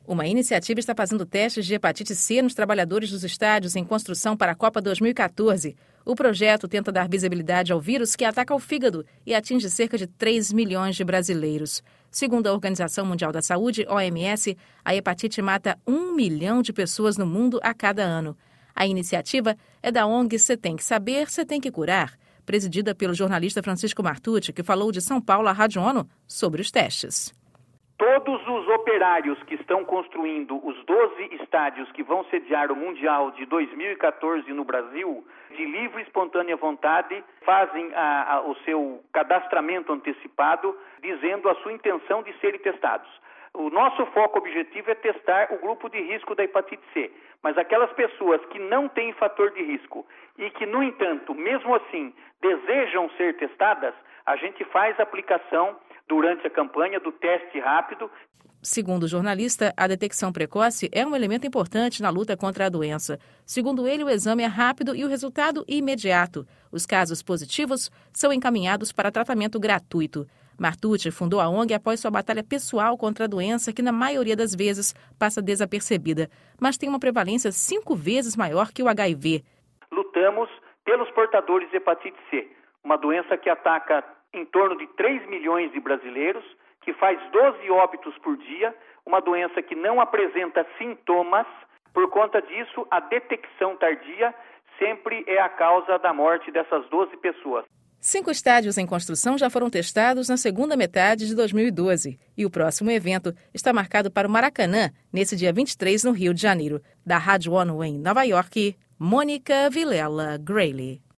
Uma iniciativa está fazendo testes de hepatite C nos trabalhadores dos estádios em construção para a Copa 2014. O projeto tenta dar visibilidade ao vírus que ataca o fígado e atinge cerca de 3 milhões de brasileiros. Segundo a Organização Mundial da Saúde, OMS, a hepatite mata 1 milhão de pessoas no mundo a cada ano. A iniciativa é da ONG Cê Tem Que Saber, Cê Tem Que Curar, presidida pelo jornalista Francisco Martucci, que falou de São Paulo à Rádio ONU sobre os testes. Todos os operários que estão construindo os 12 estádios que vão sediar o Mundial de 2014 no Brasil, de livre e espontânea vontade, fazem o seu cadastramento antecipado, dizendo a sua intenção de serem testados. O nosso foco objetivo é testar o grupo de risco da hepatite C, mas aquelas pessoas que não têm fator de risco e que, no entanto, mesmo assim, desejam ser testadas, a gente faz a aplicação durante a campanha do teste rápido. Segundo o jornalista, a detecção precoce é um elemento importante na luta contra a doença. Segundo ele, o exame é rápido e o resultado imediato. Os casos positivos são encaminhados para tratamento gratuito. Martucci fundou a ONG após sua batalha pessoal contra a doença, que na maioria das vezes passa desapercebida, mas tem uma prevalência 5 vezes maior que o HIV. Lutamos pelos portadores de hepatite C, uma doença que ataca em torno de 3 milhões de brasileiros, que faz 12 óbitos por dia, uma doença que não apresenta sintomas. Por conta disso, a detecção tardia sempre é a causa da morte dessas 12 pessoas. 5 estádios em construção já foram testados na segunda metade de 2012 e o próximo evento está marcado para o Maracanã, nesse dia 23, no Rio de Janeiro. Da Rádio ONU em Nova York, Mônica Vilela Grayle.